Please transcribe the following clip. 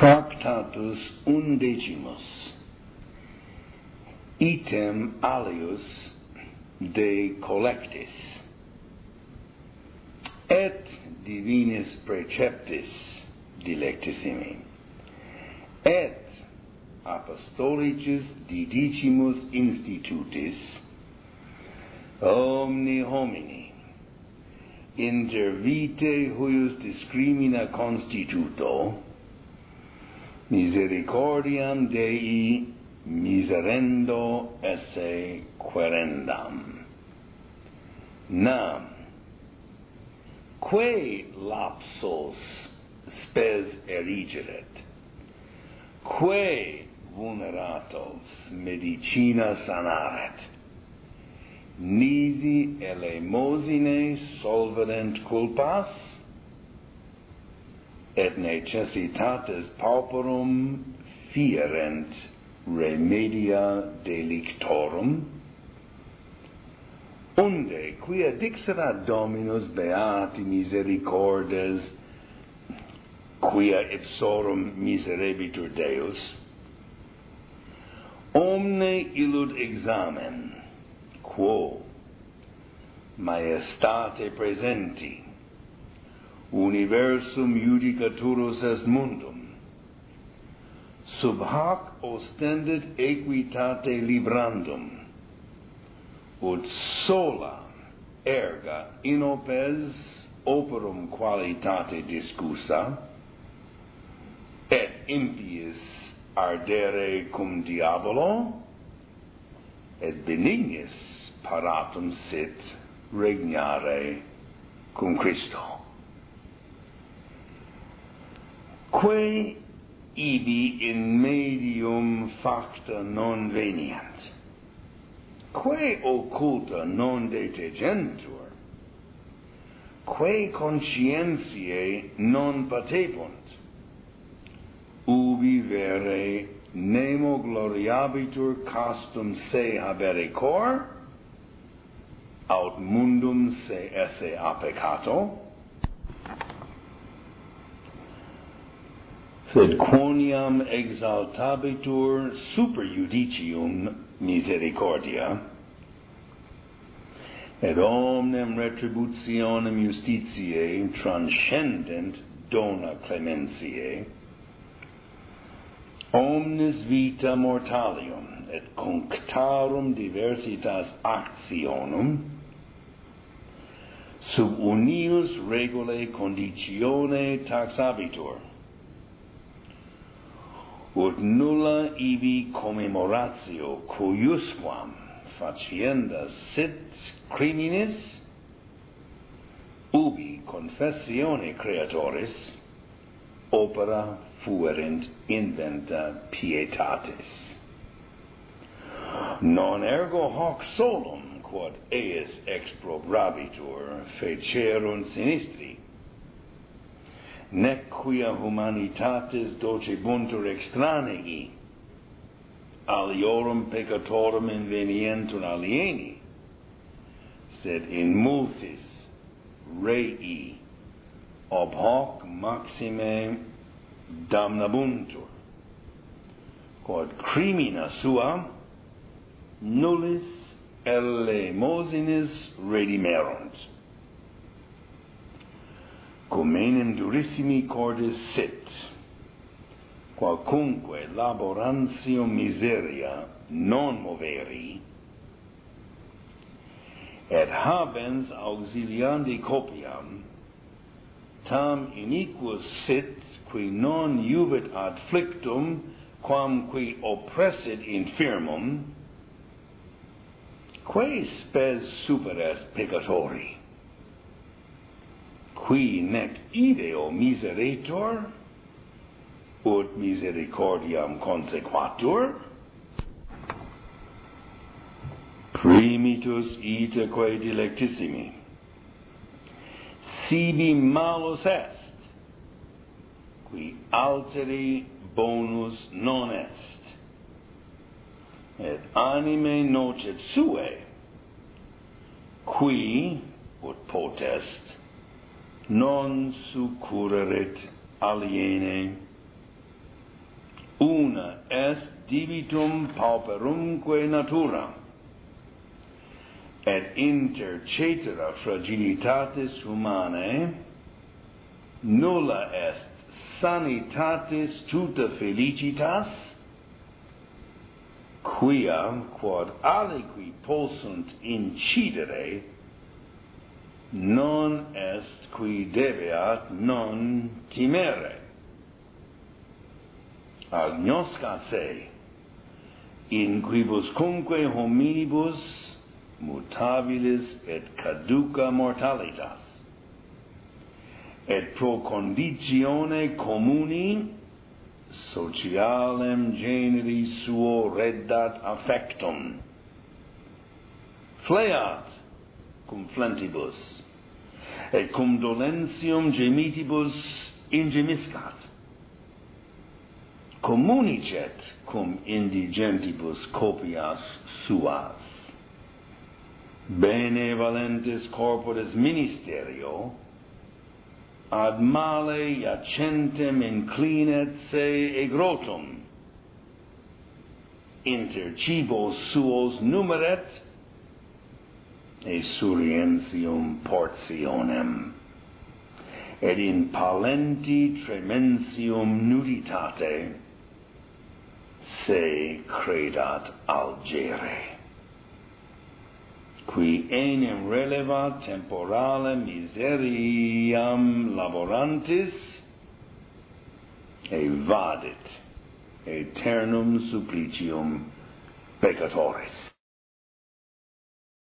Tractatus undecimus, item alius de collectis, et divinis preceptis dilectissimi, et apostolicis didicimus institutis, omni homini, inter vitae huius discrimina constituto, misericordiam Dei miserendo esse querendam. Nam, quae lapsos spes erigeret, quae vulneratos medicina sanaret, nisi elemosine solverent culpas, et necessitates pauperum fierent remedia delictorum, unde quia dixerat Dominus beati misericordes, quia ipsorum miserebitur Deus, omne illud examen, quo majestate presenti, universum judicaturus est mundum, sub hac ostendit equitate librandum, ut sola erga inopes operum qualitate discussa, et impiis ardere cum diabolo, et benignis paratum sit regnare cum Christo. Quae ibi in medium facta non venient, quae occulta non detegentur, quae conscientiae non patebunt, ubi vere nemo gloriabitur castum se habere cor, aut mundum se esse a peccato, sed quoniam exaltabitur super judicium misericordia, et omnem retributionem justitiae transcendent dona clementiae, omnis vita mortalium et cunctarum diversitas actionum sub unius regulae conditione taxabitur, ut nulla ibi commemoratio cuiusquam faciendas sit criminis, ubi confessione creatoris opera fuerint inventa pietatis. Non ergo hoc solum quod eis exprobrabitur fecerunt sinistri, nec quia humanitatis docebuntur extranei, aliorum peccatorum invenientur alieni, sed in multis rei ob hoc maxime damnabuntur, quod crimina sua nullis elemosinis redimerunt. Cum enim durissimi cordis sit, qualcunque laborantium miseria non moveri, et habens auxiliandi copiam, tam iniquus sit qui non juvit ad flictum quam qui oppressit infirmum, quae spes super est peccatori, qui nec ideo miseretur, ut misericordiam consequatur, primitus itaque dilectissimi, sibi malus est, qui alteri bonus non est, et anime nocet suae, qui, ut potest, non succurrerit aliene, una est divitum pauperumque natura, et inter cetera fragilitatis humanae nulla est sanitatis tuta felicitas, quia quod aliqui possunt incidere, non est qui debeat non timere. Agnoscat se, in quibuscumque hominibus mutabilis et caduca mortalitas, et pro conditione communi socialem generi suo reddat affectum, fleat cum flentibus, et cum dolentium gemitibus ingemiscat, communicet cum indigentibus copias suas, benevolentes corporis ministerio, ad male iacentem inclinet se egrotum, inter cibos suos numeret, e surientium portionem, et in palenti tremensium nuditate se credat algere, qui enim relevat temporale miseriam laborantis, evadit aeternum supplicium peccatoris.